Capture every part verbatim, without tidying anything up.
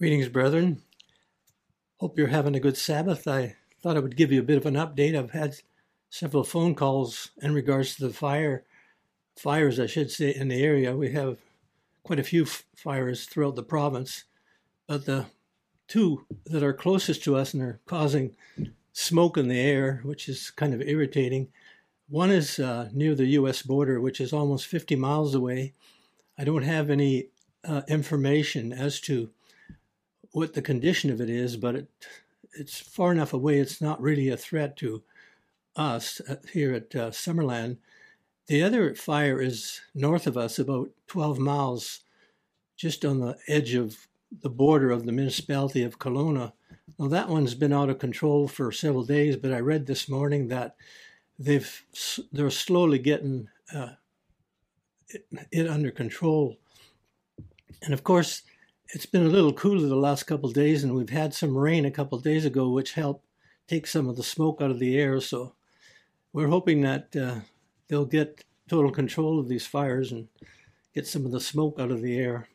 Greetings, brethren. Hope you're having a good Sabbath. I thought I would give you a bit of an update. I've had several phone calls in regards to the fire, fires, I should say, in the area. We have quite a few f- fires throughout the province, but the two that are closest to us and are causing smoke in the air, which is kind of irritating. One is uh, near the U S border, which is almost fifty miles away. I don't have any uh, information as to what the condition of it is, but it, it's far enough away. It's not really a threat to us here at uh, Summerland. The other fire is north of us, about twelve miles, just on the edge of the border of the municipality of Kelowna. Now that one's been out of control for several days, but I read this morning that they've they're slowly getting uh, it, it under control. And of course, it's been a little cooler the last couple of days, and we've had some rain a couple of days ago, which helped take some of the smoke out of the air. So we're hoping that uh, they'll get total control of these fires and get some of the smoke out of the air.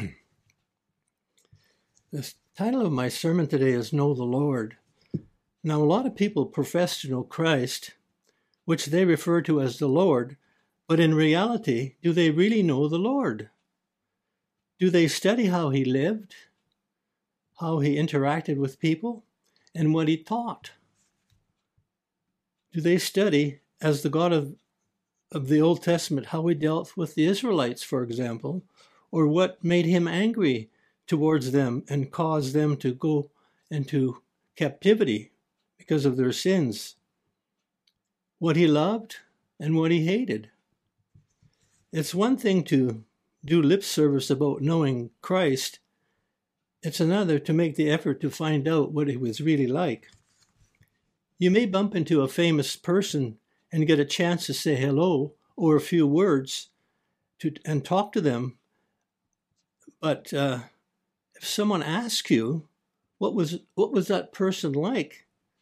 The title of my sermon today is Know the Lord. Now, a lot of people profess to know Christ, which they refer to as the Lord, but in reality, do they really know the Lord? Do they study how he lived, how he interacted with people, and what he taught? Do they study, as the God of, of the Old Testament, how he dealt with the Israelites, for example, or what made him angry towards them and caused them to go into captivity because of their sins? What he loved and what he hated. It's one thing to do lip service about knowing Christ. It's another to make the effort to find out what he was really like. You may bump into a famous person and get a chance to say hello or a few words to and talk to them. But uh, if someone asks you, what was what was that person like?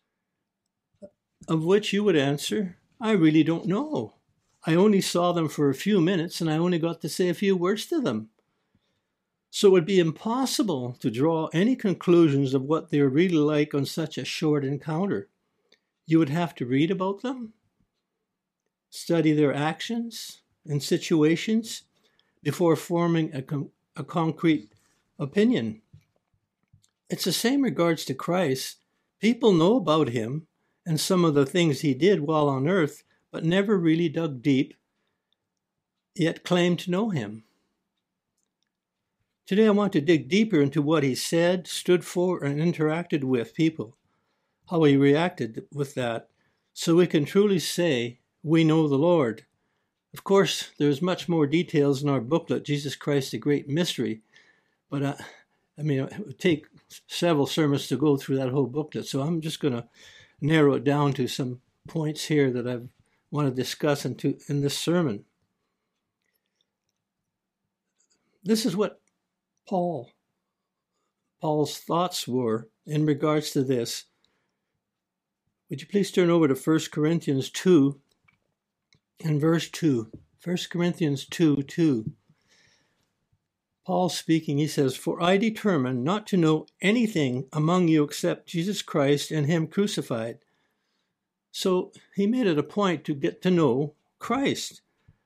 Of which you would answer, I really don't know. I only saw them for a few minutes and I only got to say a few words to them. So it would be impossible to draw any conclusions of what they're really like on such a short encounter. You would have to read about them, study their actions and situations before forming a, com- a concrete opinion. It's the same regards to Christ. People know about him and some of the things he did while on earth, but never really dug deep, yet claimed to know him. Today I want to dig deeper into what he said, stood for, and interacted with people, how he reacted with that, so we can truly say we know the Lord. Of course, there's much more details in our booklet, Jesus Christ, the Great Mystery, but uh, I mean, it would take several sermons to go through that whole booklet, so I'm just going to narrow it down to some points here that I want to discuss into, in this sermon. This is what Paul, Paul's thoughts were in regards to this. Would you please turn over to First Corinthians two and verse two. First Corinthians two, two. Paul speaking, he says, "For I determined not to know anything among you except Jesus Christ and him crucified." So he made it a point to get to know Christ,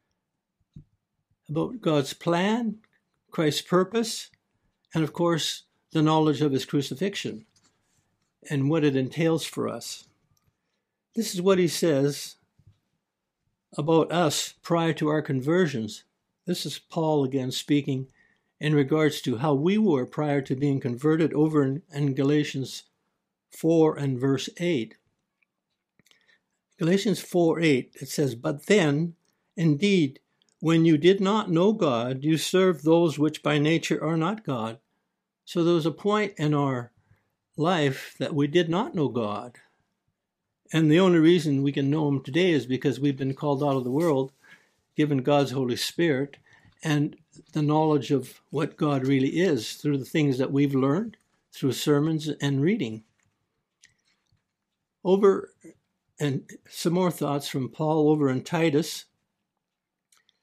about God's plan, Christ's purpose, and of course, the knowledge of his crucifixion and what it entails for us. This is what he says about us prior to our conversions. This is Paul again speaking in regards to how we were prior to being converted over in, in Galatians four and verse eight. Galatians four eight, it says, "But then, indeed, when you did not know God, you served those which by nature are not God." So there was a point in our life that we did not know God. And the only reason we can know him today is because we've been called out of the world, given God's Holy Spirit, and the knowledge of what God really is through the things that we've learned, through sermons and reading. Over, and some more thoughts from Paul over in Titus.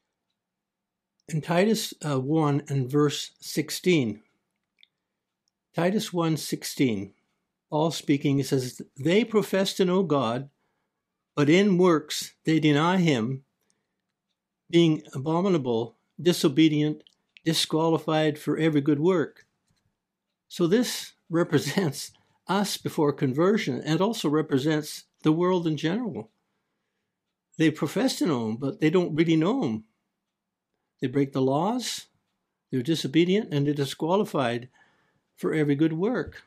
In Titus uh, one and verse sixteen, Titus one sixteen, Paul speaking, he says, they profess to know God, but in works they deny him, being abominable, disobedient, disqualified for every good work. So this represents us before conversion, and also represents the world in general. They profess to know him, but they don't really know him. They break the laws, they're disobedient, and they're disqualified for every good work.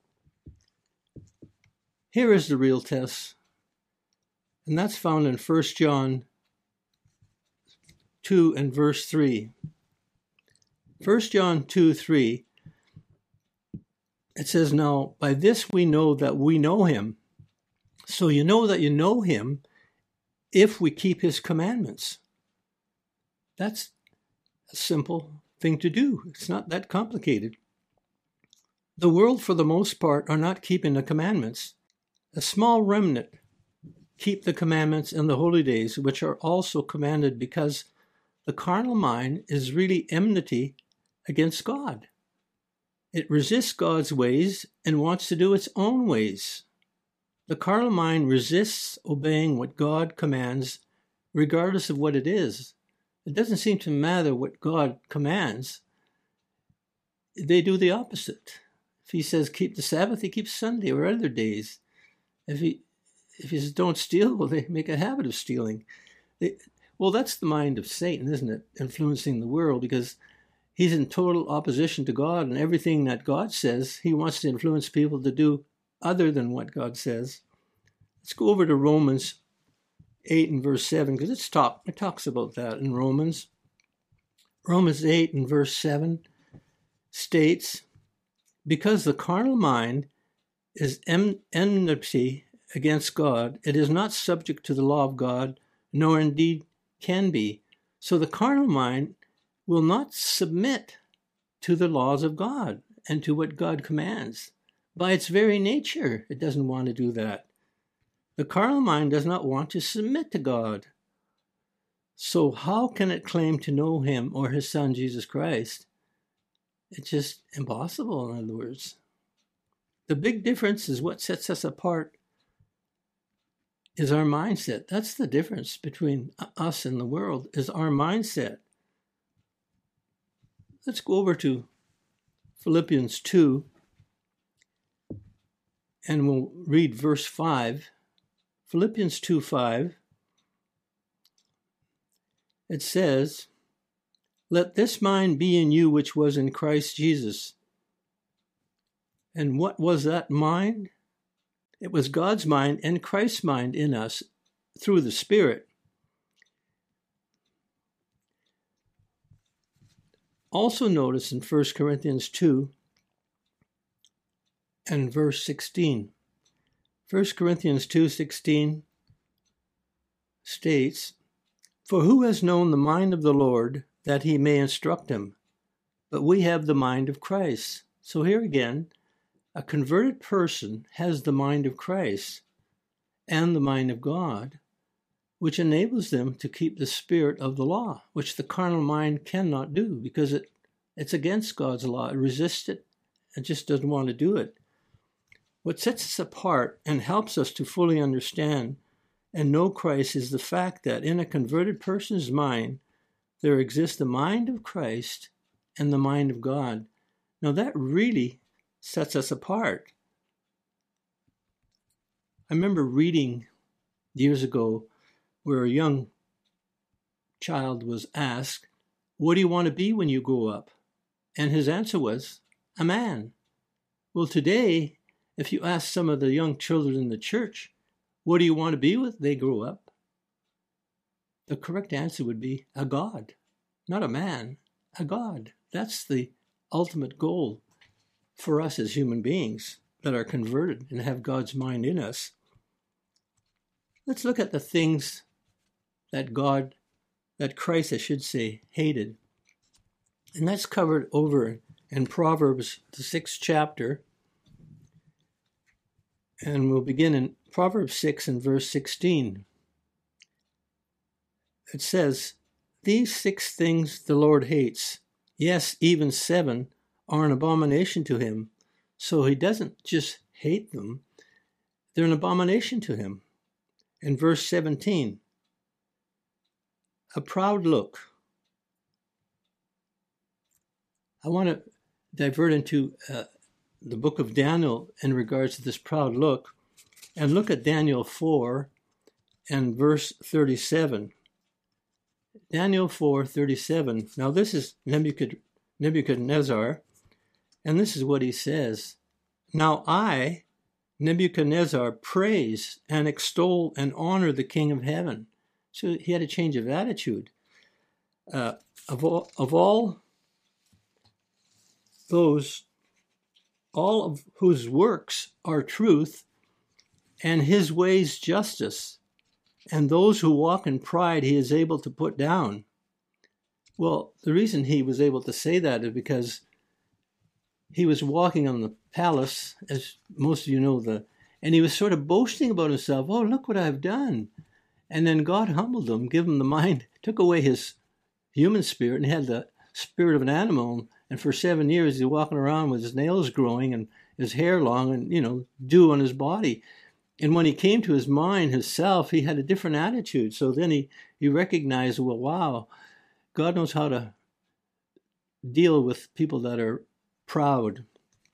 Here is the real test, and that's found in First John two and verse three. First John two, three, it says, now, by this we know that we know him. So you know that you know him if we keep his commandments. That's a simple thing to do. It's not that complicated. The world, for the most part, are not keeping the commandments. A small remnant keep the commandments and the holy days, which are also commanded because the carnal mind is really enmity against God. It resists God's ways and wants to do its own ways. The carnal mind resists obeying what God commands, regardless of what it is. It doesn't seem to matter what God commands. They do the opposite. If he says keep the Sabbath, he keeps Sunday or other days. If he if he says don't steal, well, they make a habit of stealing. They, well, that's the mind of Satan, isn't it? Influencing the world, because he's in total opposition to God, and everything that God says, he wants to influence people to do other than what God says. Let's go over to Romans eight and verse seven, because it's talk, it talks about that in Romans. Romans eight and verse seven states, because the carnal mind is en- enmity against God, it is not subject to the law of God, nor indeed can be. So the carnal mind will not submit to the laws of God and to what God commands. By its very nature, it doesn't want to do that. The carnal mind does not want to submit to God. So how can it claim to know him or his son, Jesus Christ? It's just impossible, in other words. The big difference is what sets us apart is our mindset. That's the difference between us and the world, is our mindset. Let's go over to Philippians two, and we'll read verse five. Philippians two five. It says, let this mind be in you which was in Christ Jesus. And what was that mind? It was God's mind and Christ's mind in us through the Spirit. Also notice in First Corinthians two and verse sixteen. First Corinthians two sixteen states, for who has known the mind of the Lord that he may instruct him? But we have the mind of Christ. So here again, a converted person has the mind of Christ and the mind of God, which enables them to keep the spirit of the law, which the carnal mind cannot do because it, it's against God's law. It resists it. It just doesn't want to do it. What sets us apart and helps us to fully understand and know Christ is the fact that in a converted person's mind, there exists the mind of Christ and the mind of God. Now that really sets us apart. I remember reading years ago where a young child was asked, what do you want to be when you grow up? And his answer was, a man. Well, today, if you ask some of the young children in the church, what do you want to be when they grow up? The correct answer would be a God, not a man, a God. That's the ultimate goal for us as human beings that are converted and have God's mind in us. Let's look at the things that God, that Christ, I should say, hated. And that's covered over in Proverbs, the sixth chapter. And we'll begin in Proverbs six and verse sixteen. It says, these six things the Lord hates. Yes, even seven are an abomination to him. So he doesn't just hate them, they're an abomination to him. In verse seventeen, a proud look. I want to divert into uh, the book of Daniel in regards to this proud look, and look at Daniel four and verse thirty-seven. Daniel four thirty-seven. Now this is Nebuchadnezzar, and this is what he says. Now I, Nebuchadnezzar, praise and extol and honor the King of heaven. So he had a change of attitude. Uh, of all, of all those, all of whose works are truth, and his ways justice, and those who walk in pride he is able to put down. Well, the reason he was able to say that is because he was walking on the palace, as most of you know, the, and he was sort of boasting about himself. Oh, look what I've done. And then God humbled him, gave him the mind, took away his human spirit, and he had the spirit of an animal. And for seven years, he's walking around with his nails growing and his hair long and, you know, dew on his body. And when he came to his mind, himself, he had a different attitude. So then he, he recognized, well, wow, God knows how to deal with people that are proud.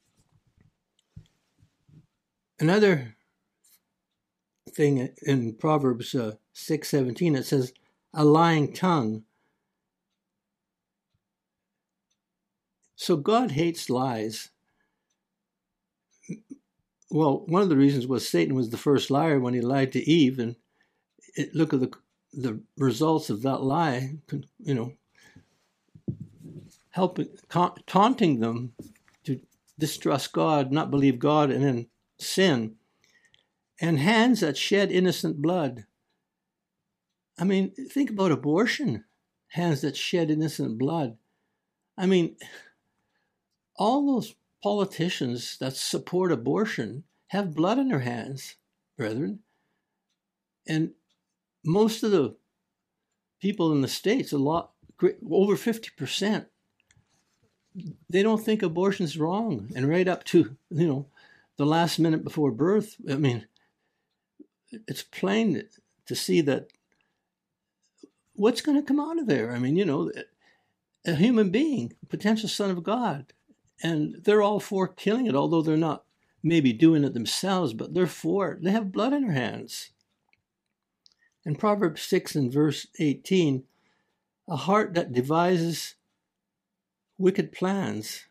Another thing in Proverbs uh, six seventeen, it says, a lying tongue. So God hates lies. Well, one of the reasons was Satan was the first liar when he lied to Eve, and it, look at the the results of that lie, you know, helping, ta- taunting them to distrust God, not believe God, and then sin. And hands that shed innocent blood. I mean, think about abortion. Hands that shed innocent blood. I mean, all those politicians that support abortion have blood in their hands, brethren. And most of the people in the States, a lot, over fifty percent, they don't think abortion's wrong. And right up to, you know, the last minute before birth, I mean, it's plain to see that what's going to come out of there? I mean, you know, a human being, potential son of God, and they're all for killing it, although they're not maybe doing it themselves, but they're for it. They have blood in their hands. In Proverbs six and verse eighteen, a heart that devises wicked plans.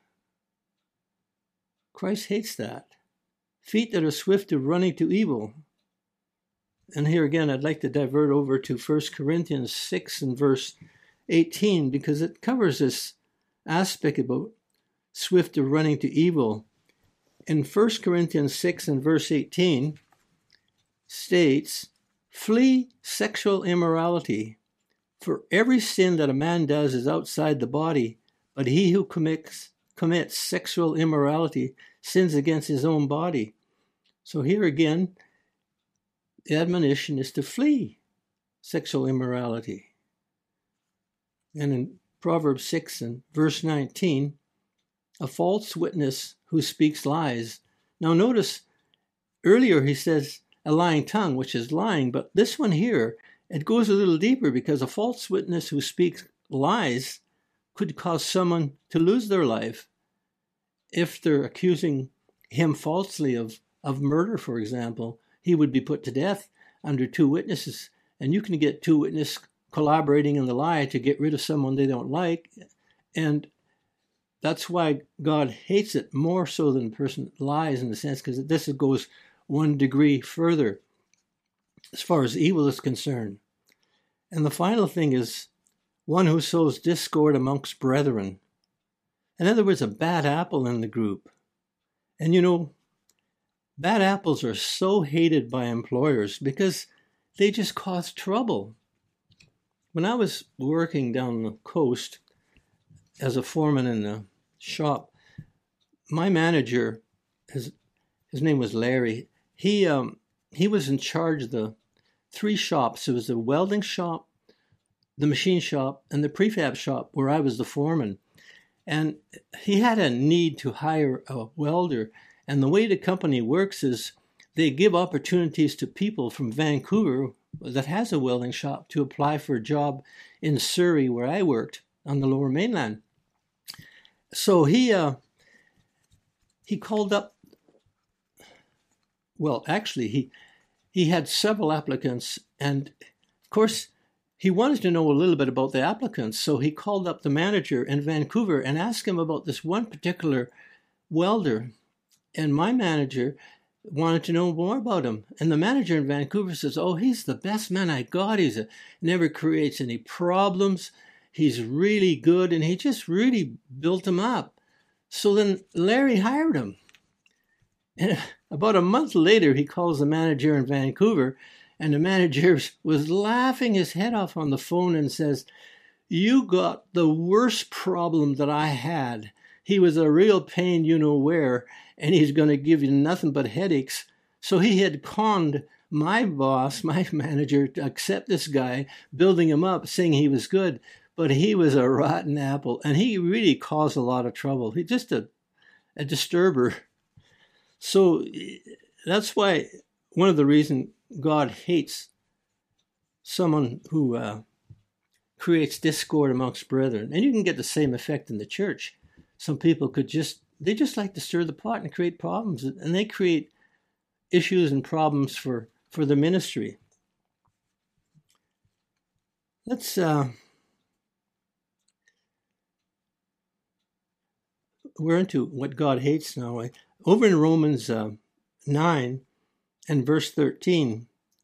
Christ hates that. Feet that are swift to running to evil. And here again, I'd like to divert over to First Corinthians six and verse eighteen, because it covers this aspect about swift to running to evil. In First Corinthians six and verse eighteen states, flee sexual immorality, for every sin that a man does is outside the body, but he who commits, commits sexual immorality sins against his own body. So here again, the admonition is to flee sexual immorality. And in Proverbs six and verse nineteen, a false witness who speaks lies. Now notice, earlier he says a lying tongue, which is lying, but this one here, it goes a little deeper, because a false witness who speaks lies could cause someone to lose their life if they're accusing him falsely of, of murder, for example. He would be put to death under two witnesses. And you can get two witnesses collaborating in the lie to get rid of someone they don't like. And that's why God hates it more so than the person lies, in the sense, because this goes one degree further as far as evil is concerned. And the final thing is one who sows discord amongst brethren. In other words, a bad apple in the group. And you know, bad apples are so hated by employers because they just cause trouble. When I was working down the coast as a foreman in the shop, my manager, his his name was Larry, he um he was in charge of the three shops. It was the welding shop, the machine shop, and the prefab shop where I was the foreman. And he had a need to hire a welder. And the way the company works is they give opportunities to people from Vancouver that has a welding shop to apply for a job in Surrey, where I worked on the Lower Mainland. So he uh, he called up, well, actually, he he had several applicants, and of course, he wanted to know a little bit about the applicants. So he called up the manager in Vancouver and asked him about this one particular welder. And my manager wanted to know more about him. And the manager in Vancouver says, oh, he's the best man I got. He's a, never creates any problems. He's really good. And he just really built him up. So then Larry hired him. And about a month later, he calls the manager in Vancouver, and the manager was laughing his head off on the phone and says, you got the worst problem that I had. He was a real pain you know where, and he's going to give you nothing but headaches. So he had conned my boss, my manager, to accept this guy, building him up, saying he was good. But he was a rotten apple, and he really caused a lot of trouble. He's just a, a disturber. So that's why one of the reasons God hates someone who uh, creates discord amongst brethren. And you can get the same effect in the church. Some people could just, they just like to stir the pot and create problems. And they create issues and problems for, for the ministry. Let's, uh, we're into what God hates now. Over in Romans uh, nine and verse thirteen,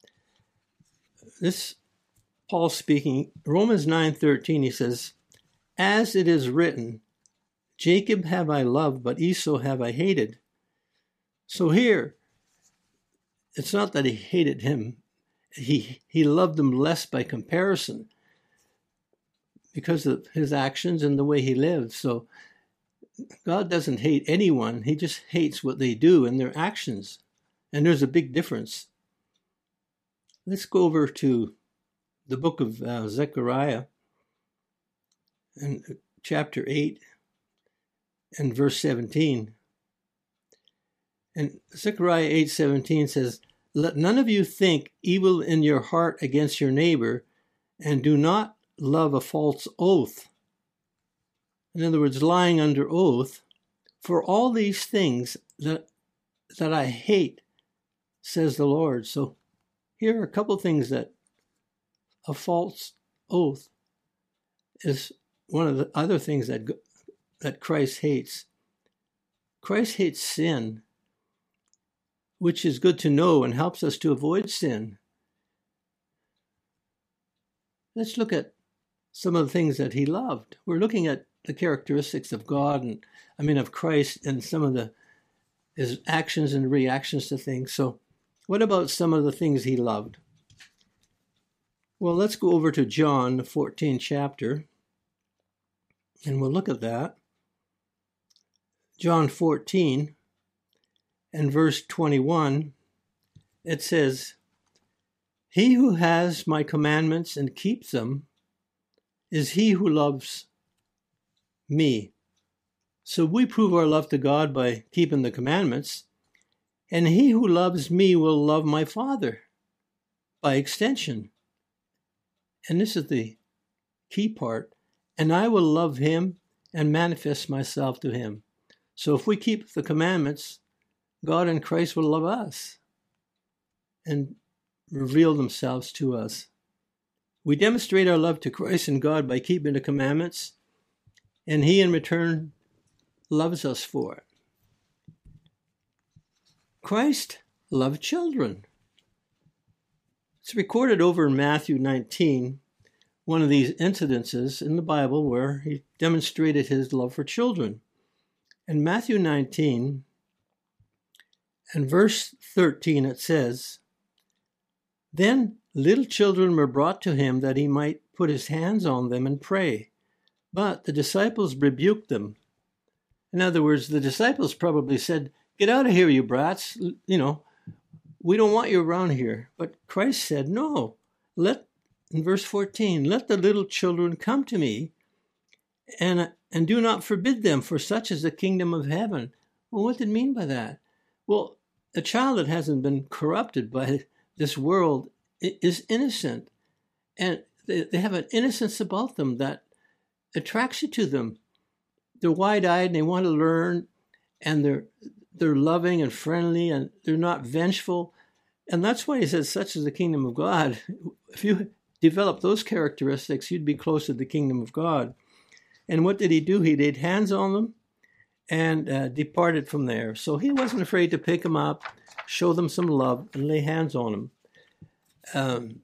this Paul speaking, Romans nine thirteen, he says, as it is written, Jacob have I loved, but Esau have I hated. So here, it's not that he hated him. He, he loved him less by comparison because of his actions and the way he lived. So God doesn't hate anyone. He just hates what they do and their actions. And there's a big difference. Let's go over to the book of uh, Zechariah, and chapter eight and verse seventeen. And Zechariah eight seventeen says, let none of you think evil in your heart against your neighbor, and do not love a false oath. In other words, lying under oath. For all these things that that I hate, says the Lord. So here are a couple things that a false oath is one of the other things that that Christ hates. Christ hates sin, which is good to know and helps us to avoid sin. Let's look at some of the things that he loved. We're looking at the characteristics of God, and I mean of Christ, and some of the his actions and reactions to things. So what about some of the things he loved? Well, let's go over to John, the fourteenth chapter, and we'll look at that. John fourteen and verse twenty-one, it says, he who has my commandments and keeps them is he who loves me. So we prove our love to God by keeping the commandments, and he who loves me will love my Father by extension. And this is the key part, and I will love him and manifest myself to him. So if we keep the commandments, God and Christ will love us and reveal themselves to us. We demonstrate our love to Christ and God by keeping the commandments, and he in return loves us for it. Christ loved children. It's recorded over in Matthew nineteen, one of these incidences in the Bible where he demonstrated his love for children. In Matthew nineteen and verse thirteen, it says, then little children were brought to him that he might put his hands on them and pray. But the disciples rebuked them. In other words, the disciples probably said, get out of here, you brats. You know, we don't want you around here. But Christ said, no, let, in verse fourteen, let the little children come to me, and and do not forbid them, for such is the kingdom of heaven. Well, what did it mean by that? Well, a child that hasn't been corrupted by this world is innocent, and they have an innocence about them that attracts you to them. They're wide-eyed and they want to learn, and they're they're loving and friendly, and they're not vengeful. And that's why he says, such is the kingdom of God. If you develop those characteristics, you'd be close to the kingdom of God. And what did he do? He laid hands on them and uh, departed from there. So he wasn't afraid to pick them up, show them some love, and lay hands on them. Um,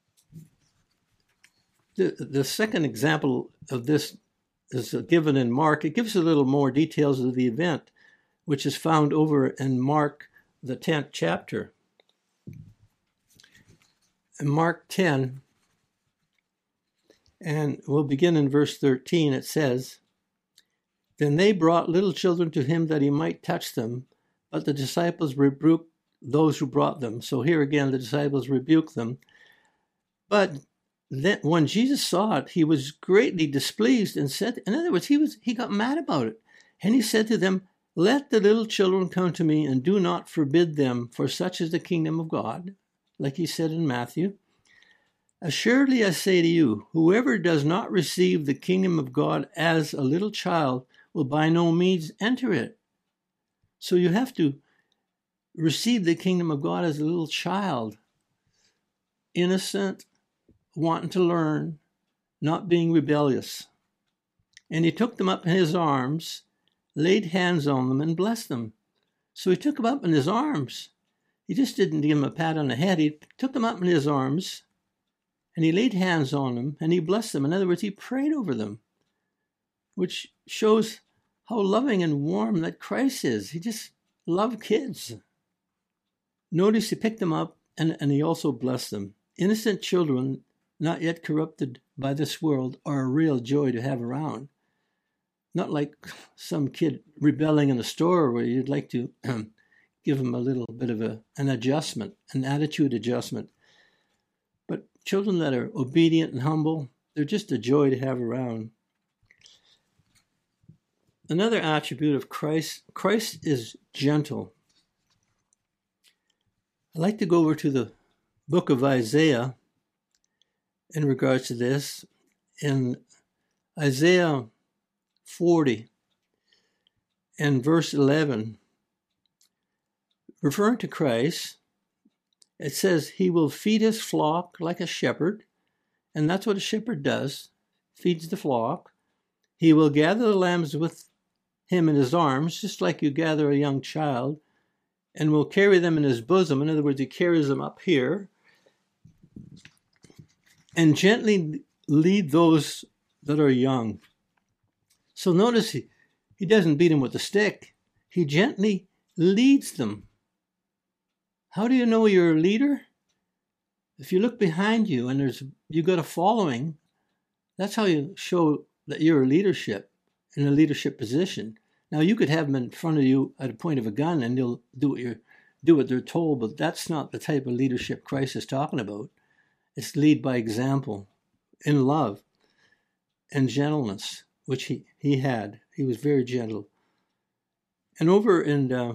the, the second example of this is given in Mark. It gives a little more details of the event, which is found over in Mark, the tenth chapter. In Mark ten, and we'll begin in verse thirteen, it says, Then they brought little children to him that he might touch them, but the disciples rebuked those who brought them. So here again, the disciples rebuked them. But then when Jesus saw it, he was greatly displeased and said, in other words, he was he got mad about it. And he said to them, Let the little children come to me, and do not forbid them, for such is the kingdom of God. Like he said in Matthew, Assuredly I say to you, whoever does not receive the kingdom of God as a little child will by no means enter it. So you have to receive the kingdom of God as a little child, innocent, wanting to learn, not being rebellious. And he took them up in his arms, laid hands on them, and blessed them. So he took them up in his arms. He just didn't give them a pat on the head. He took them up in his arms, and he laid hands on them, and he blessed them. In other words, he prayed over them, which shows how loving and warm that Christ is. He just loved kids. Notice he picked them up, and, and he also blessed them. Innocent children, not yet corrupted by this world, are a real joy to have around. Not like some kid rebelling in the store where you'd like to give them a little bit of a, an adjustment, an attitude adjustment. But children that are obedient and humble, they're just a joy to have around. Another attribute of Christ, Christ is gentle. I'd like to go over to the book of Isaiah in regards to this. In Isaiah forty and verse eleven, referring to Christ, it says, He will feed his flock like a shepherd, and that's what a shepherd does, feeds the flock. He will gather the lambs with him in his arms, just like you gather a young child, and will carry them in his bosom. In other words, he carries them up here, and gently lead those that are young. So notice he, he doesn't beat them with a stick. He gently leads them. How do you know you're a leader? If you look behind you and there's you got a following, that's how you show that you're a leadership, in a leadership position. Now you could have them in front of you at a point of a gun and they'll do what you're do what they're told, but that's not the type of leadership Christ is talking about. It's lead by example, in love and gentleness, which he, he had. He was very gentle. And over in uh,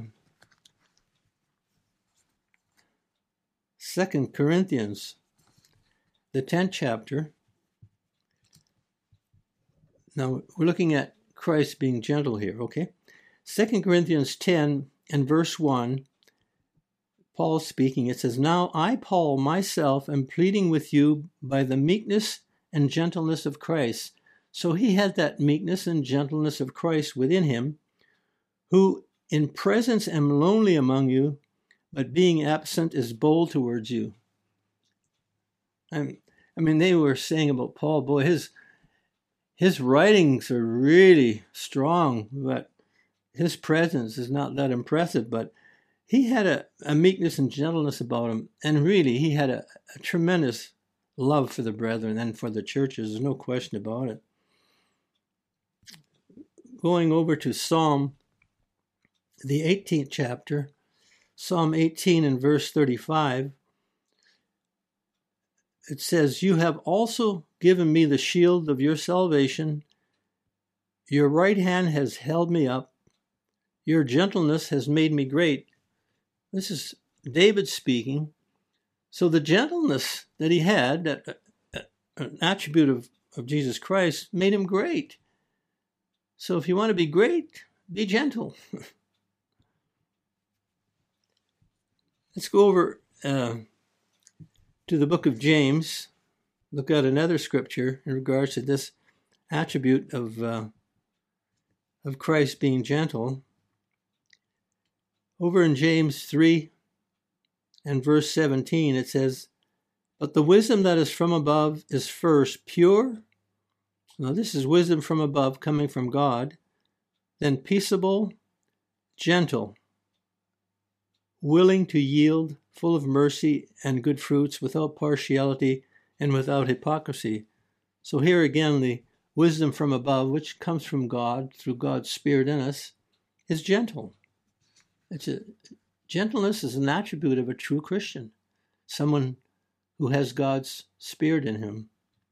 Second Corinthians, the tenth chapter, now we're looking at Christ being gentle here, okay? Second Corinthians ten and verse one, Paul speaking, it says, Now I, Paul, myself, am pleading with you by the meekness and gentleness of Christ. So he had that meekness and gentleness of Christ within him, who in presence am lonely among you, but being absent is bold towards you. I mean, they were saying about Paul, boy, his his writings are really strong, but his presence is not that impressive. But he had a, a meekness and gentleness about him, and really he had a, a tremendous love for the brethren and for the churches. There's no question about it. Going over to Psalm, the eighteenth chapter, Psalm eighteen and verse thirty-five, it says, You have also given me the shield of your salvation. Your right hand has held me up. Your gentleness has made me great. This is David speaking. So the gentleness that he had, that uh, an attribute of, of Jesus Christ, made him great. So if you want to be great, be gentle. Let's go over uh, to the book of James. Look at another scripture in regards to this attribute of uh, of Christ being gentle. Over in James three and verse seventeen, it says, "But the wisdom that is from above is first pure." Now this is wisdom from above coming from God. "Then peaceable, gentle, willing to yield, full of mercy and good fruits, without partiality and without hypocrisy." So here again, the wisdom from above, which comes from God through God's Spirit in us, is gentle. It's a, gentleness is an attribute of a true Christian, someone who has God's Spirit in him.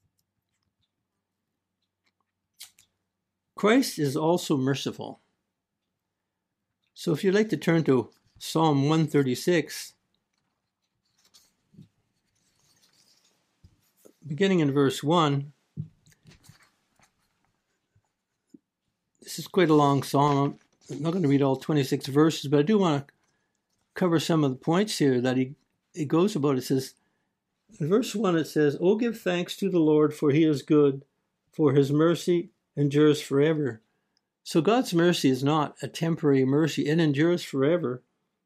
Christ is also merciful. So if you'd like to turn to Psalm one thirty-six, beginning in verse one, this is quite a long psalm. I'm not going to read all twenty-six verses, but I do want to cover some of the points here that he, he goes about. It says, in verse one, it says, "Oh, give thanks to the Lord, for he is good, for his mercy endures forever." So God's mercy is not a temporary mercy. It endures forever.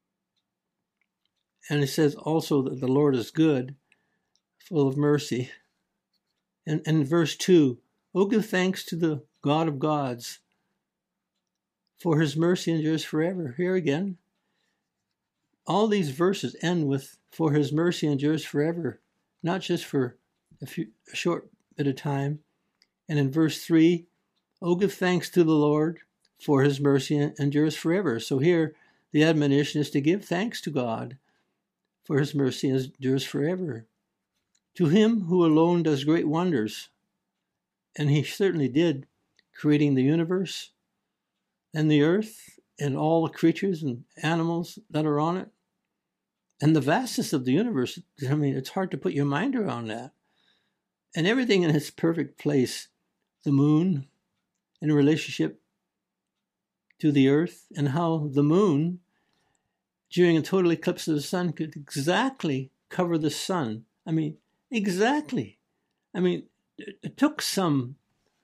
And it says also that the Lord is good, full of mercy. And, and in verse two, "Oh, give thanks to the God of gods, for his mercy endures forever." Here again, all these verses end with, "for his mercy endures forever," not just for a, few, a short bit of time. And in verse three, "Oh, give thanks to the Lord, for his mercy endures forever." So here, the admonition is to give thanks to God, for his mercy endures forever. To him who alone does great wonders, and he certainly did, creating the universe and the earth and all the creatures and animals that are on it, and the vastness of the universe. I mean, it's hard to put your mind around that. And everything in its perfect place. The moon in relationship to the earth, and how the moon, during a total eclipse of the sun, could exactly cover the sun. I mean, exactly. I mean, it, it took some,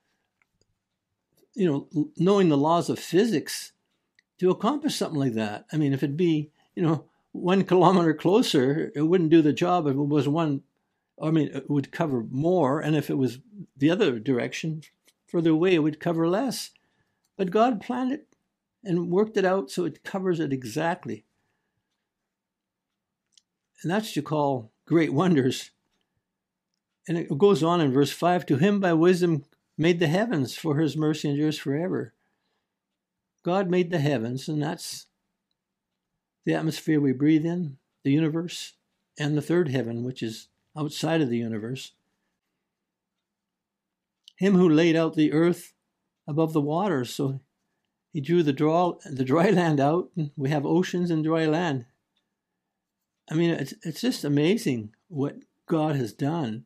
you know, knowing the laws of physics to accomplish something like that. I mean, if it'd be, you know, one kilometer closer, it wouldn't do the job. If it was one, I mean, it would cover more. And if it was the other direction, further away, it would cover less. But God planned it and worked it out so it covers it exactly. And that's what you call great wonders. And it goes on in verse five, "To him by wisdom made the heavens, for his mercy endures forever." God made the heavens, and that's the atmosphere we breathe in, the universe, and the third heaven, which is outside of the universe. Him who laid out the earth above the waters. So he drew the, draw, the dry land out, and we have oceans and dry land. I mean, it's, it's just amazing what God has done.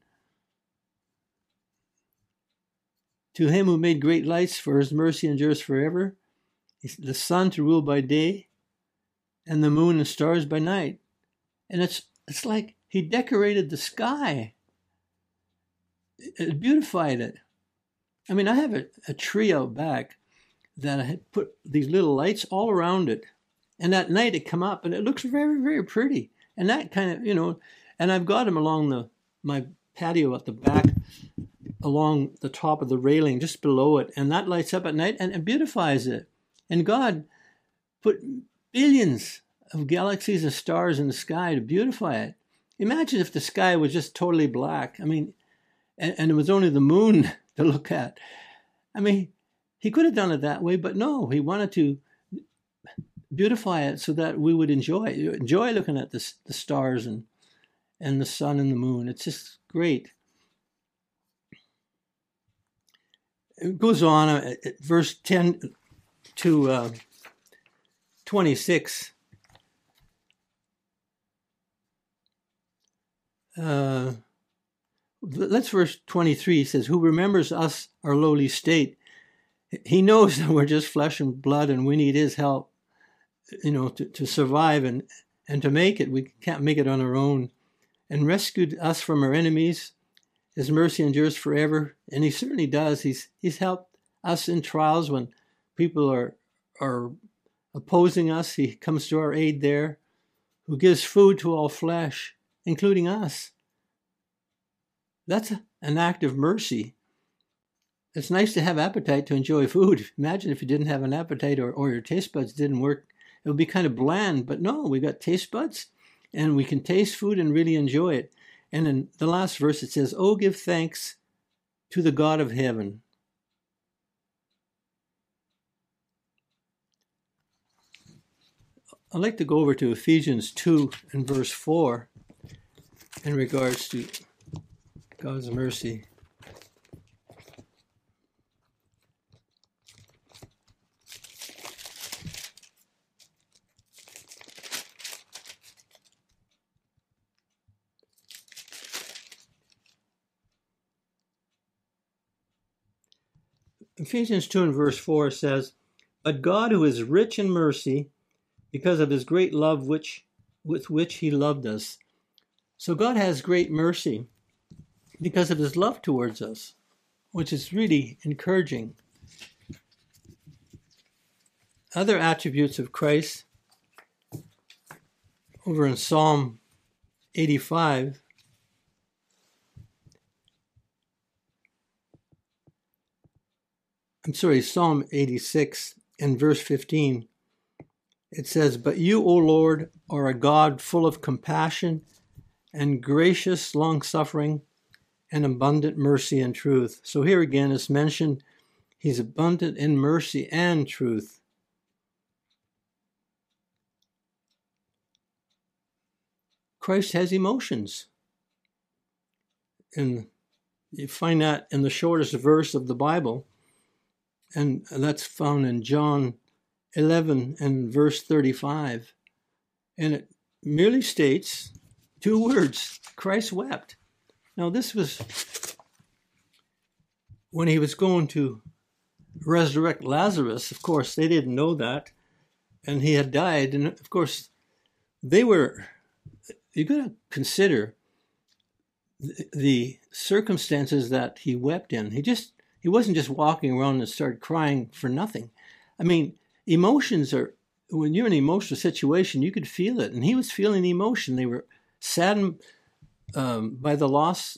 To him who made great lights, for his mercy endures forever, the sun to rule by day, and the moon and stars by night. And it's it's like he decorated the sky. It beautified it. I mean, I have a, a tree out back that I had put these little lights all around it. And at night it come up, and it looks very, very pretty. And that kind of, you know, and I've got them along the my patio at the back, along the top of the railing, just below it. And that lights up at night and it beautifies it. And God put billions of galaxies and stars in the sky to beautify it. Imagine if the sky was just totally black. I mean, and, and it was only the moon to look at. I mean, he could have done it that way, but no, he wanted to beautify it so that we would enjoy it. Enjoy looking at the, the stars and, and the sun and the moon. It's just great. It goes on, uh, verse ten to uh, twenty-six. Uh, let's verse twenty-three. It says, who remembers us, our lowly state. He knows that we're just flesh and blood and we need his help, you know, to, to survive and, and to make it. We can't make it on our own. And rescued us from our enemies. His mercy endures forever. And he certainly does. He's he's helped us in trials when people are are opposing us. He comes to our aid there. Who gives food to all flesh, including us. That's an act of mercy. It's nice to have appetite to enjoy food. Imagine if you didn't have an appetite or, or your taste buds didn't work. It would be kind of bland. But no, we got taste buds and we can taste food and really enjoy it. And in the last verse it says, oh, give thanks to the God of heaven. I'd like to go over to Ephesians two and verse four in regards to God's mercy. Ephesians two and verse four says, but God, who is rich in mercy, because of his great love which with which he loved us. So God has great mercy because of his love towards us, which is really encouraging. Other attributes of Christ, over in Psalm eighty-five, I'm sorry, Psalm eighty-six and verse fifteen, it says, but you, O Lord, are a God full of compassion and gracious, long-suffering, and abundant mercy and truth. So here again it's mentioned he's abundant in mercy and truth. Christ has emotions. And you find that in the shortest verse of the Bible. And that's found in John eleven and verse thirty-five. And it merely states two words, Christ wept. Now this was when he was going to resurrect Lazarus. Of course, they didn't know that. And he had died. And of course, they were, you got to consider the, the circumstances that he wept in. He just, he wasn't just walking around and started crying for nothing. I mean, emotions are, when you're in an emotional situation, you could feel it. And he was feeling the emotion. They were saddened um, by the loss.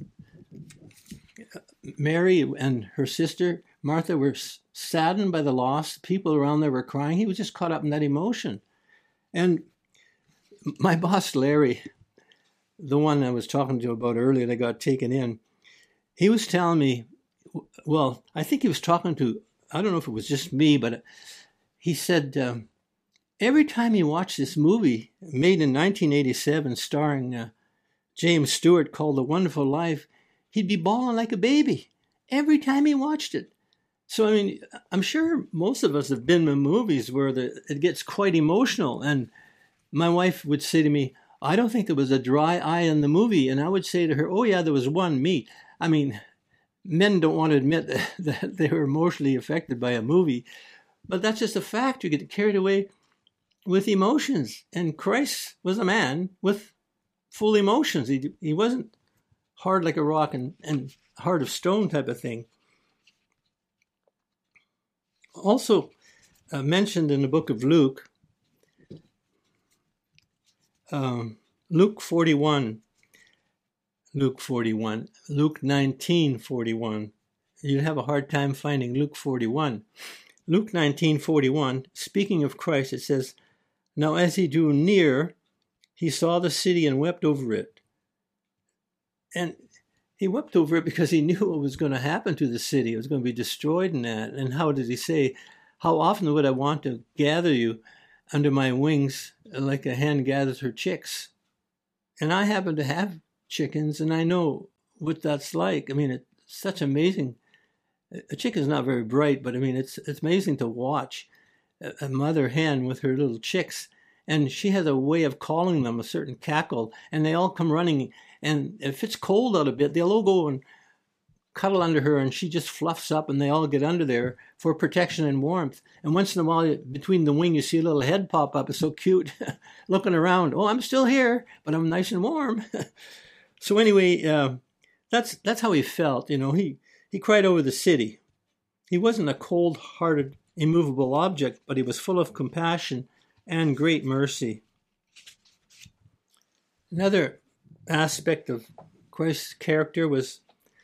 Mary and her sister, Martha, were saddened by the loss. People around there were crying. He was just caught up in that emotion. And my boss, Larry, the one I was talking to you about earlier that got taken in, he was telling me, well, I think he was talking to, I don't know if it was just me, but he said, um, every time he watched this movie made in nineteen eighty-seven starring uh, James Stewart called The Wonderful Life, he'd be bawling like a baby every time he watched it. So, I mean, I'm sure most of us have been in movies where the, it gets quite emotional. And my wife would say to me, I don't think there was a dry eye in the movie. And I would say to her, oh, yeah, there was one, me. I mean, men don't want to admit that they were emotionally affected by a movie. But that's just a fact. You get carried away with emotions. And Christ was a man with full emotions. He, he wasn't hard like a rock and, and heart of stone type of thing. Also uh, mentioned in the book of Luke, um, Luke forty-one, Luke forty-one, Luke nineteen forty-one. You'd have a hard time finding Luke forty-one. Luke nineteen forty-one, speaking of Christ, it says, now as he drew near, he saw the city and wept over it. And he wept over it because he knew what was going to happen to the city. It was going to be destroyed in that. And how did he say, how often would I want to gather you under my wings like a hen gathers her chicks? And I happen to have chickens, and I know what that's like. I mean, it's such amazing a chicken is not very bright, but I mean, it's it's amazing to watch a, a mother hen with her little chicks, and she has a way of calling them, a certain cackle, and they all come running. And if it's cold out a bit, they'll all go and cuddle under her, and she just fluffs up, and they all get under there for protection and warmth. And once in a while, between the wing, you see a little head pop up. It's so cute, looking around. Oh, I'm still here, but I'm nice and warm. So anyway, uh, that's that's how he felt. You know, he he cried over the city. He wasn't a cold-hearted, immovable object, but he was full of compassion and great mercy. Another aspect of Christ's character was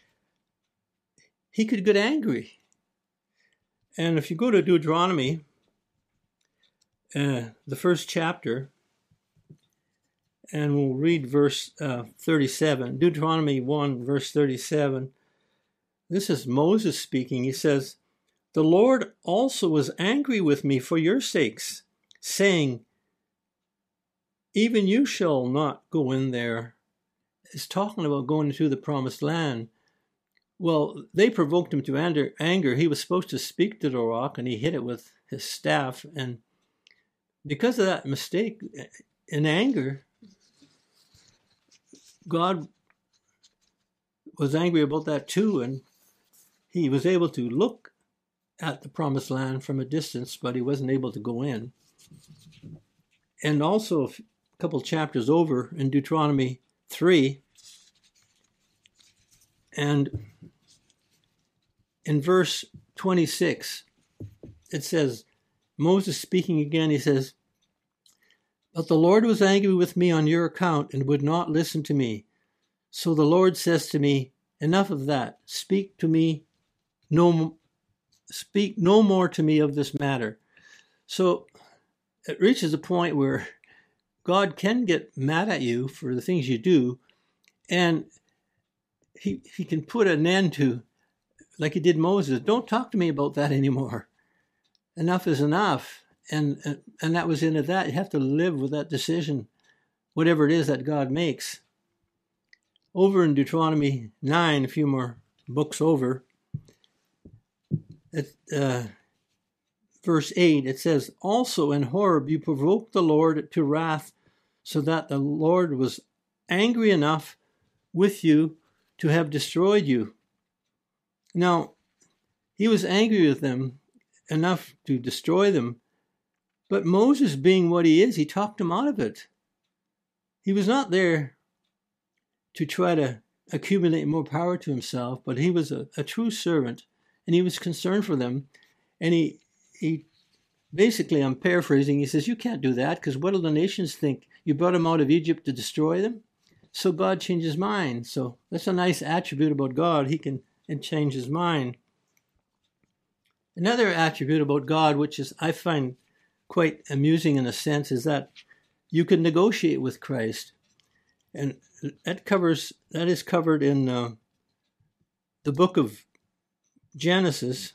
he could get angry. And if you go to Deuteronomy, uh, the first chapter, and we'll read verse uh, thirty-seven, Deuteronomy one, verse thirty-seven. This is Moses speaking. He says, "The Lord also was angry with me for your sakes, saying, even you shall not go in there." It's talking about going into the promised land. Well, they provoked him to anger. He was supposed to speak to the rock, and he hit it with his staff. And because of that mistake, in anger, God was angry about that too. And he was able to look at the promised land from a distance, but he wasn't able to go in. And also, a couple chapters over in Deuteronomy three, and in verse twenty-six, it says, Moses speaking again, he says, "But the Lord was angry with me on your account and would not listen to me. So the Lord says to me, enough of that. Speak to me no, speak no more to me of this matter." So it reaches a point where God can get mad at you for the things you do, and he he can put an end to, like he did Moses, don't talk to me about that anymore. Enough is enough. And, and and that was into that. You have to live with that decision, whatever it is that God makes. Over in Deuteronomy nine, a few more books over, at uh, verse eight, it says, "Also in Horeb you provoked the Lord to wrath, so that the Lord was angry enough with you to have destroyed you." Now, he was angry with them enough to destroy them, but Moses, being what he is, he talked him out of it. He was not there to try to accumulate more power to himself, but he was a, a true servant, and he was concerned for them. And he, he basically, I'm paraphrasing, he says, you can't do that, because what will the nations think? You brought them out of Egypt to destroy them? So God changed his mind. So that's a nice attribute about God. He can and change his mind. Another attribute about God, which is I find quite amusing in a sense, is that you can negotiate with Christ. And that covers that is covered in uh, the book of Genesis.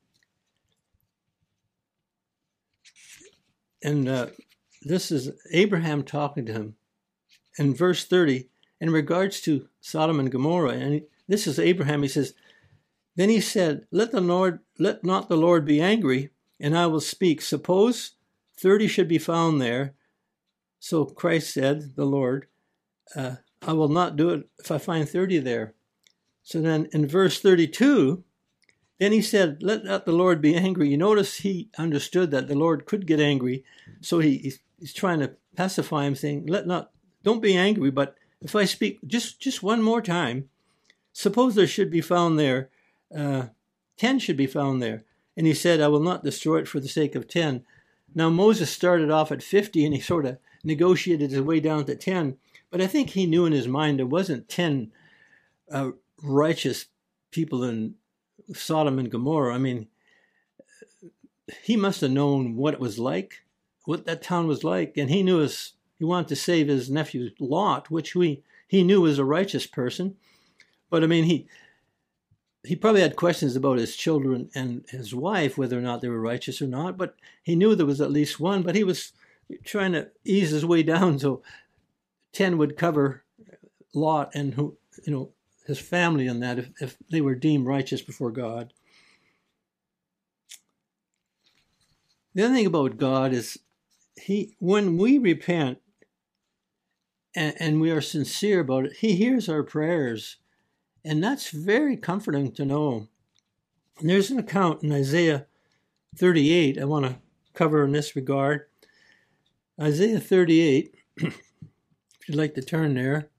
And uh, this is Abraham talking to him. In verse thirty, in regards to Sodom and Gomorrah, and this is Abraham, he says, "Then he said, let the Lord, let not the Lord be angry, and I will speak. Suppose thirty should be found there." So Christ said, the Lord, uh, "I will not do it if I find thirty there." So then in verse thirty-two, then he said, let not the Lord be angry. You notice he understood that the Lord could get angry. So he, he's, he's trying to pacify him, saying, let not, don't be angry, but if I speak just, just one more time, suppose there should be found there, uh, ten should be found there. And he said, I will not destroy it for the sake of ten. Now Moses started off at fifty, and he sort of negotiated his way down to ten. But I think he knew in his mind there wasn't ten uh, righteous people in Sodom and Gomorrah. I mean, he must have known what it was like, what that town was like, and he knew his, he wanted to save his nephew Lot, which we he knew was a righteous person. But I mean, he he probably had questions about his children and his wife, whether or not they were righteous or not. But he knew there was at least one. But he was trying to ease his way down so ten would cover Lot and who you know his family in that if, if they were deemed righteous before God. The other thing about God is he, when we repent and, and we are sincere about it, he hears our prayers. And that's very comforting to know. And there's an account in Isaiah thirty-eight I want to cover in this regard. Isaiah thirty-eight, if you'd like to turn there.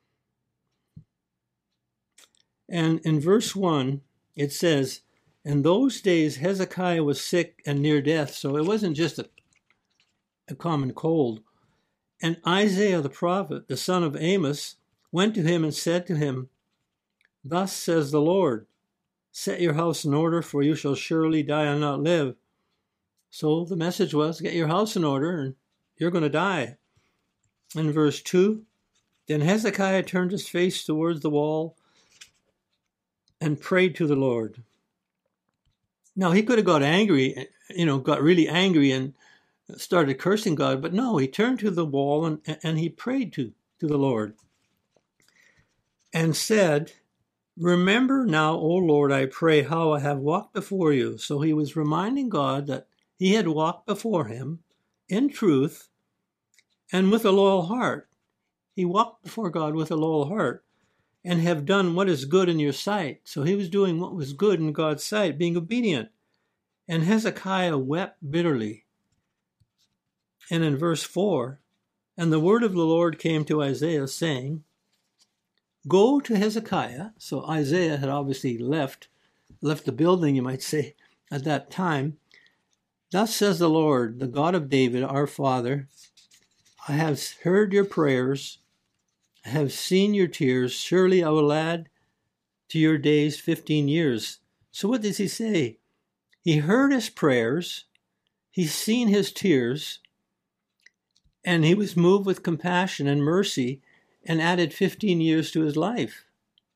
And in verse one, it says, in those days Hezekiah was sick and near death. So it wasn't just a, a common cold. And Isaiah the prophet, the son of Amos, went to him and said to him, thus says the Lord, set your house in order, for you shall surely die and not live. So the message was, get your house in order and you're going to die. In verse two, then Hezekiah turned his face towards the wall and prayed to the Lord. Now, he could have got angry, you know, got really angry and started cursing God, but no, he turned to the wall and, and he prayed to, to the Lord and said, remember now, O Lord, I pray, how I have walked before you. So he was reminding God that he had walked before him in truth and with a loyal heart. He walked before God with a loyal heart and have done what is good in your sight. So he was doing what was good in God's sight, being obedient. And Hezekiah wept bitterly. And in verse four, and the word of the Lord came to Isaiah, saying, go to Hezekiah. So Isaiah had obviously left, left the building, you might say, at that time. Thus says the Lord, the God of David, our father, I have heard your prayers, I have seen your tears. Surely I will add to your days fifteen years. So what does he say? He heard his prayers, he's seen his tears, and he was moved with compassion and mercy and added fifteen years to his life.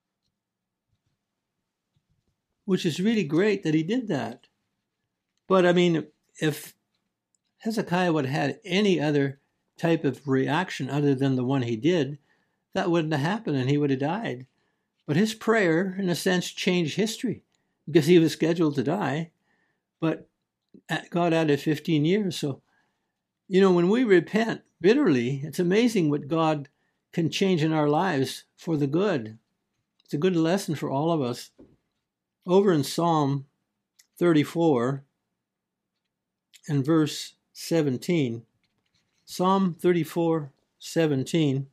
Which is really great that he did that. But I mean, if Hezekiah would have had any other type of reaction other than the one he did, that wouldn't have happened and he would have died. But his prayer, in a sense, changed history because he was scheduled to die. But God added fifteen years. So, you know, when we repent bitterly, it's amazing what God can change in our lives for the good. It's a good lesson for all of us. Over in Psalm thirty-four and verse seventeen, Psalm thirty-four, seventeen,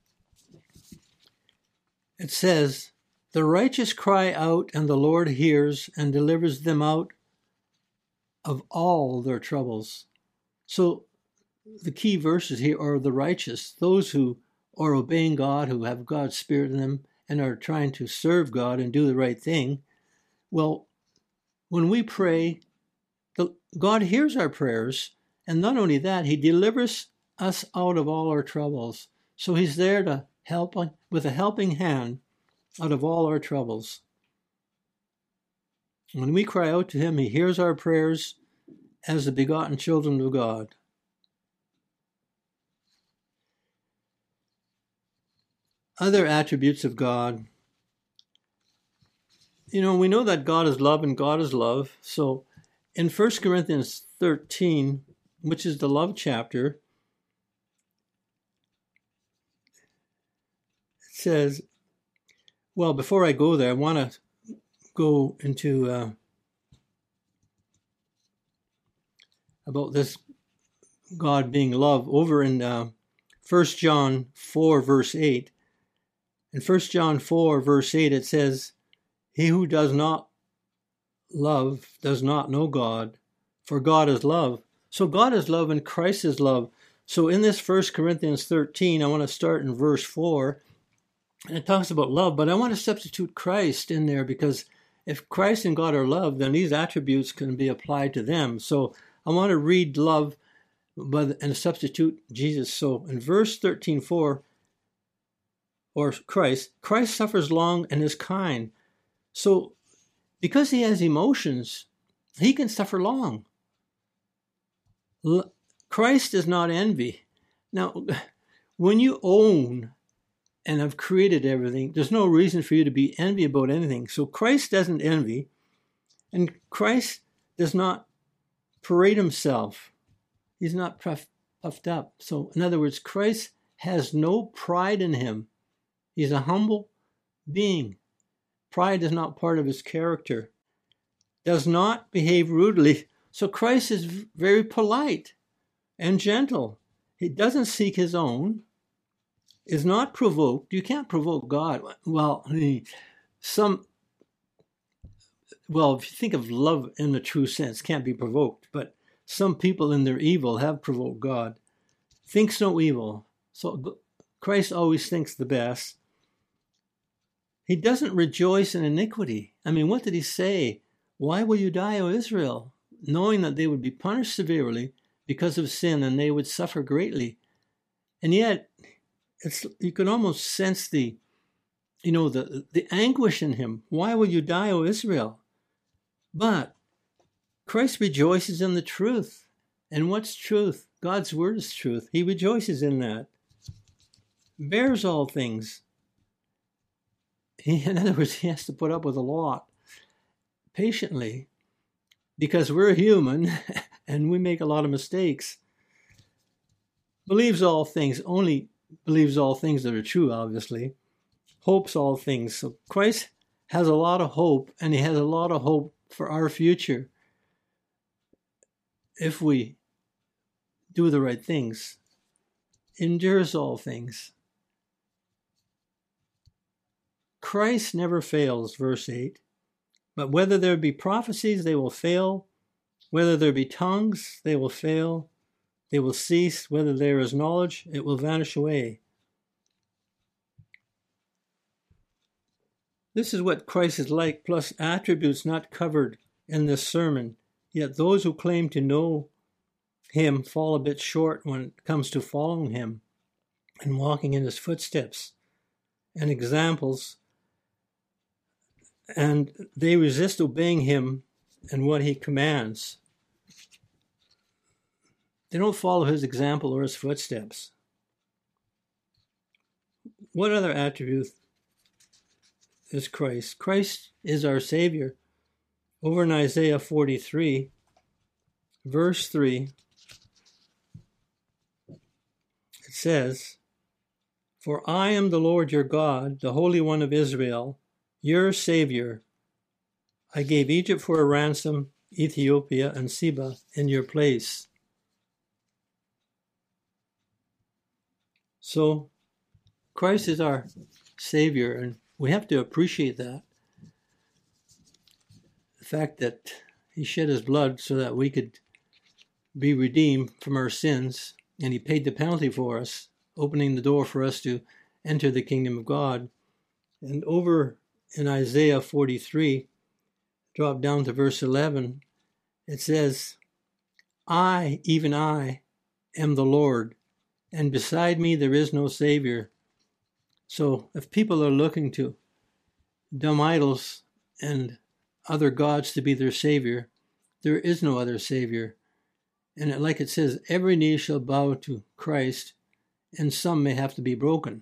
it says, the righteous cry out, and the Lord hears and delivers them out of all their troubles. So the key verses here are the righteous, those who are obeying God, who have God's Spirit in them and are trying to serve God and do the right thing. Well, when we pray, the, God hears our prayers, and not only that, he delivers us out of all our troubles. So he's there to help with a helping hand out of all our troubles. When we cry out to him, he hears our prayers as the begotten children of God. Other attributes of God. You know, we know that God is love and God is love. So in First Corinthians thirteen, which is the love chapter, it says, well, before I go there, I want to go into uh, about this God being love over in uh, First John four, verse eight. In First John four, verse eight, it says, he who does not love does not know God, for God is love. So God is love and Christ is love. So in this First Corinthians thirteen, I want to start in verse four, and it talks about love, but I want to substitute Christ in there because if Christ and God are love, then these attributes can be applied to them. So I want to read love but, and substitute Jesus. So in verse thirteen four, or Christ, Christ suffers long and is kind. So because he has emotions, he can suffer long. L- Christ does not envy. Now, when you own and have created everything, there's no reason for you to be envy about anything. So Christ doesn't envy, and Christ does not parade himself. He's not puff, puffed up. So in other words, Christ has no pride in him. He's a humble being. Pride is not part of his character. Does not behave rudely. So Christ is very polite and gentle. He doesn't seek his own, is not provoked. You can't provoke God. Well, some, well, if you think of love in the true sense, can't be provoked. But some people in their evil have provoked God. Thinks no evil. So Christ always thinks the best. He doesn't rejoice in iniquity. I mean, what did he say? Why will you die, O Israel? Knowing that they would be punished severely because of sin and they would suffer greatly. And yet, it's you can almost sense the, you know, the, the anguish in him. Why will you die, O Israel? But Christ rejoices in the truth. And what's truth? God's word is truth. He rejoices in that. Bears all things. He, in other words, he has to put up with a lot patiently because we're human and we make a lot of mistakes. Believes all things, only believes all things that are true, obviously. Hopes all things. So Christ has a lot of hope, and he has a lot of hope for our future if we do the right things. Endures all things. Christ never fails, verse eight. But whether there be prophecies, they will fail. Whether there be tongues, they will fail. They will cease. Whether there is knowledge, it will vanish away. This is what Christ is like, plus attributes not covered in this sermon. Yet those who claim to know him fall a bit short when it comes to following him and walking in his footsteps and examples. And they resist obeying him and what he commands. They don't follow his example or his footsteps. What other attribute is Christ? Christ is our Savior. Over in Isaiah forty-three, verse three, it says, "For I am the Lord your God, the Holy One of Israel, your Savior. I gave Egypt for a ransom, Ethiopia and Seba in your place." So Christ is our Savior, and we have to appreciate that. The fact that he shed his blood so that we could be redeemed from our sins, and he paid the penalty for us, opening the door for us to enter the kingdom of God. And over in Isaiah forty-three, drop down to verse eleven, it says, "I, even I, am the Lord, and beside me there is no Savior." So if people are looking to dumb idols and other gods to be their Savior, there is no other Savior. And it, like it says, every knee shall bow to Christ, and some may have to be broken,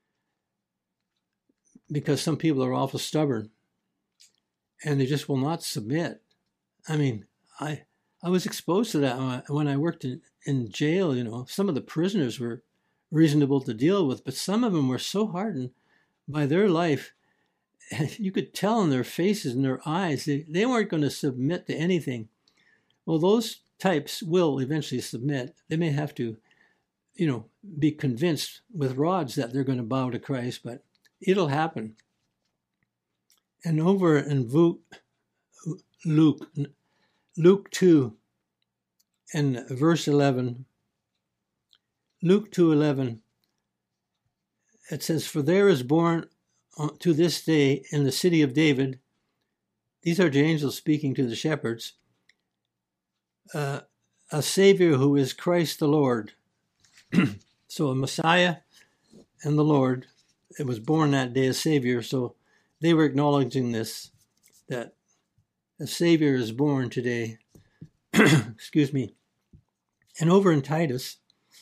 because some people are awful stubborn and they just will not submit. I mean, I I was exposed to that when I worked in, in jail. You know, some of the prisoners were reasonable to deal with, but some of them were so hardened by their life, you could tell in their faces and their eyes, they, they weren't going to submit to anything. Well, those types will eventually submit. They may have to, you know, be convinced with rods that they're going to bow to Christ, but it'll happen. And over in Luke, Luke two and verse eleven, Luke two eleven, it says, "For there is born to this day in the city of David," these are the angels speaking to the shepherds, uh, "a Savior who is Christ the Lord." So a Messiah and the Lord, it was born that day a Savior. So they were acknowledging this, that a Savior is born today. Excuse me. And over in Titus,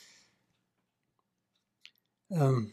um,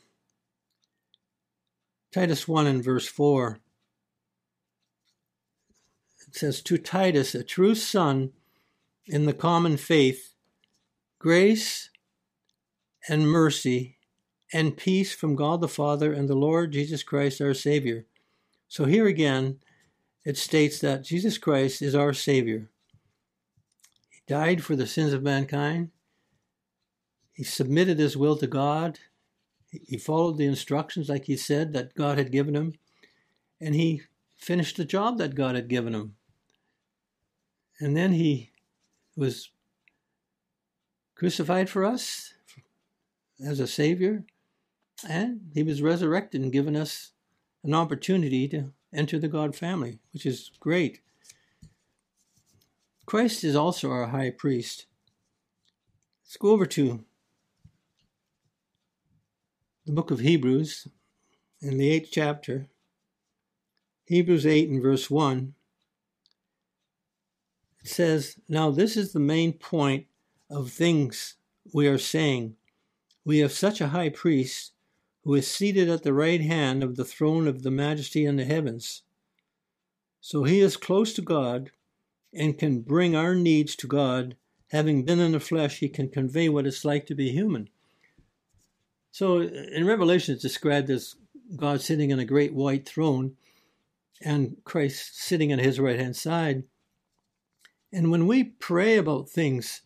Titus one and verse four, it says, "To Titus, a true son in the common faith, grace and mercy and peace from God the Father and the Lord Jesus Christ our Savior. So here again, it states that Jesus Christ is our Savior. He died for the sins of mankind. He submitted his will to God. He followed the instructions, like he said, that God had given him. And he finished the job that God had given him. And then he was crucified for us as a Savior. And he was resurrected and given us an opportunity to enter the God family, which is great. Christ is also our high priest. Let's go over to the book of Hebrews in the eighth chapter. Hebrews eight and verse one. It says, "Now this is the main point of things we are saying. We have such a high priest who is seated at the right hand of the throne of the majesty in the heavens. So he is close to God and can bring our needs to God. Having been in the flesh, he can convey what it's like to be human." So in Revelation, it's described as God sitting on a great white throne and Christ sitting on his right-hand side. And when we pray about things,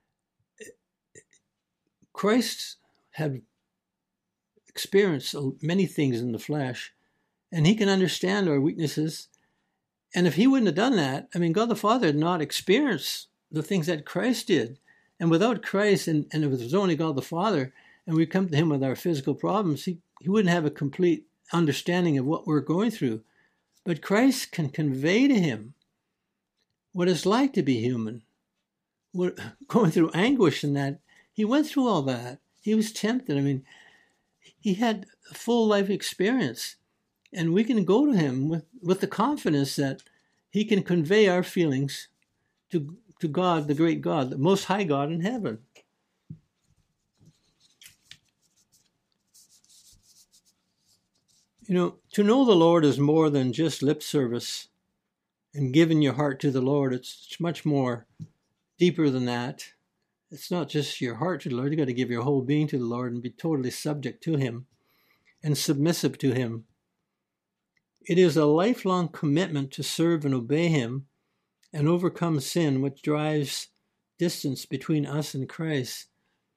Christ had experienced many things in the flesh, and he can understand our weaknesses. And if he wouldn't have done that, I mean, God the Father had not experienced the things that Christ did. And without Christ, and, and if it was only God the Father, and we come to him with our physical problems, he, he wouldn't have a complete understanding of what we're going through. But Christ can convey to him what it's like to be human. We're going through anguish in that. He went through all that. He was tempted. I mean, he had a full life experience. And we can go to him with, with the confidence that he can convey our feelings to, to God, the great God, the most high God in heaven. You know, to know the Lord is more than just lip service and giving your heart to the Lord. It's, it's much more deeper than that. It's not just your heart to the Lord. You've got to give your whole being to the Lord and be totally subject to him and submissive to him. It is a lifelong commitment to serve and obey him and overcome sin, which drives distance between us and Christ.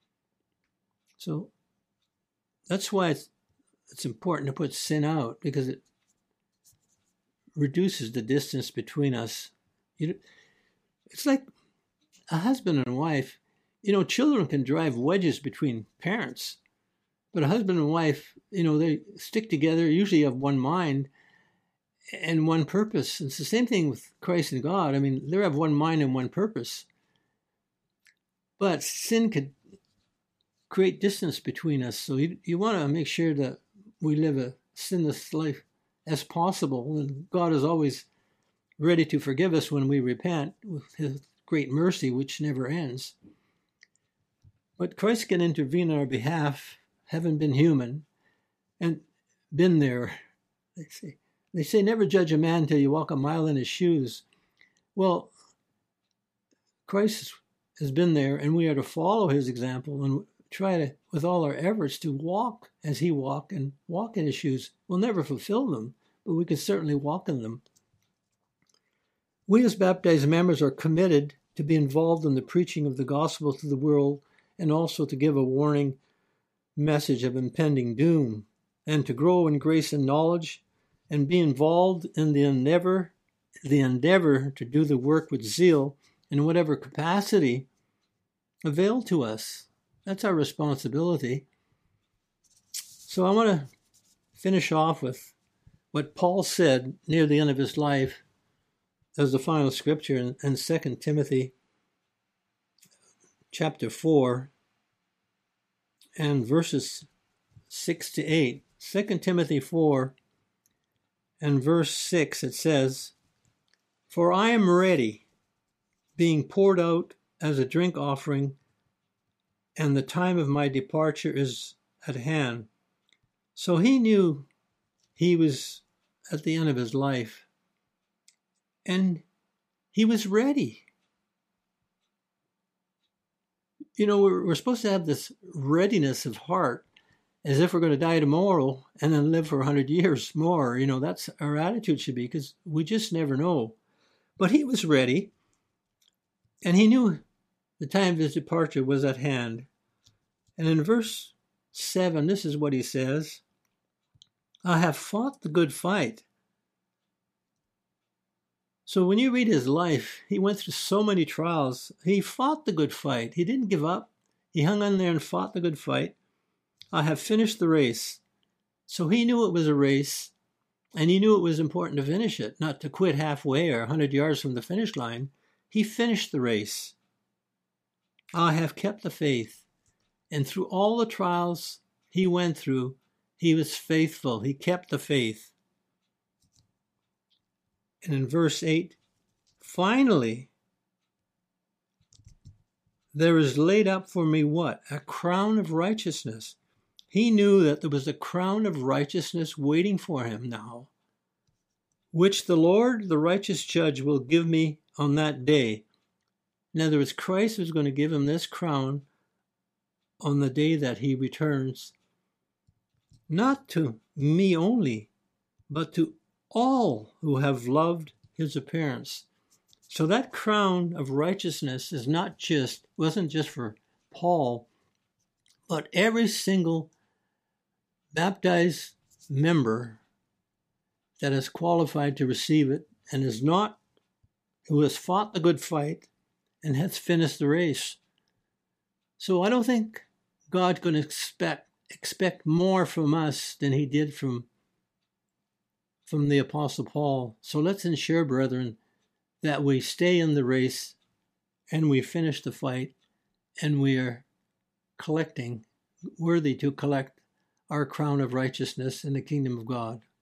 So that's why it's, it's important to put sin out, because it reduces the distance between us. You know, it's like a husband and wife. You know, children can drive wedges between parents, but a husband and wife, you know, they stick together, usually have one mind and one purpose. It's the same thing with Christ and God. I mean, they have one mind and one purpose. But sin could create distance between us. So you, you want to make sure that we live a sinless life as possible. And God is always ready to forgive us when we repent with his great mercy, which never ends. But Christ can intervene on our behalf, having been human and been there. They say, they say never judge a man till you walk a mile in his shoes. Well, Christ has been there, and we are to follow his example and try to, with all our efforts, to walk as he walked and walk in his shoes. We'll never fulfill them, but we can certainly walk in them. We as baptized members are committed to be involved in the preaching of the gospel to the world, and also to give a warning message of impending doom, and to grow in grace and knowledge, and be involved in the endeavor, the endeavor to do the work with zeal in whatever capacity availed to us. That's our responsibility. So I want to finish off with what Paul said near the end of his life as the final scripture in, in Second Timothy chapter four and verses six to eight. Second Timothy four and verse six, it says, "For I am ready, being poured out as a drink offering, and the time of my departure is at hand." So he knew he was at the end of his life, and he was ready. you know, we're, we're supposed to have this readiness of heart as if we're going to die tomorrow and then live for one hundred years more. You know, that's our attitude should be, because we just never know. But he was ready, and he knew the time of his departure was at hand. And in verse seven, this is what he says: I have fought the good fight. So when you read his life, he went through so many trials. He fought the good fight. He didn't give up. He hung on there and fought the good fight. I have finished the race. So he knew it was a race, and he knew it was important to finish it, not to quit halfway or one hundred yards from the finish line. He finished the race. I have kept the faith. And through all the trials he went through, he was faithful. He kept the faith. And in verse eight, finally, there is laid up for me what? A crown of righteousness. He knew that there was a crown of righteousness waiting for him now, which the Lord, the righteous judge, will give me on that day. In other words, Christ was going to give him this crown on the day that he returns, not to me only, but to all who have loved his appearance. So that crown of righteousness is not just, wasn't just for Paul, but every single baptized member that is qualified to receive it and is not, who has fought the good fight and has finished the race. So I don't think God's going to expect expect more from us than he did from, from the Apostle Paul. So let's ensure, brethren, that we stay in the race and we finish the fight and we are collecting, worthy to collect our crown of righteousness in the kingdom of God.